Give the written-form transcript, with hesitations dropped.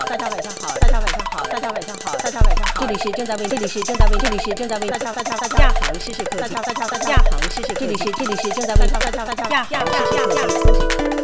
大家晚上好，大家晚上好，大家晚上好，大家晚上好。这里是正在为亚航试试科技，亚航试试科技，这里是正在为亚航试试科技。